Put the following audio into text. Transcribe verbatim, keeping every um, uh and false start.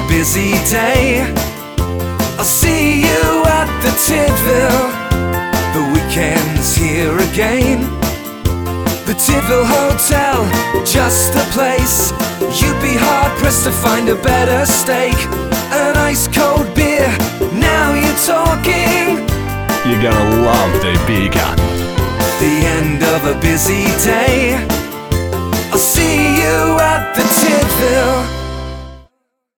busy day, I'll see you at the Tidville. The weekend's here again. The Tidville Hotel, just a place. You'd be hard-pressed to find a better steak. An ice-cold beer, now you're talking. You're gonna love the beer garden. The end of a busy day, I'll see you at the Tidville.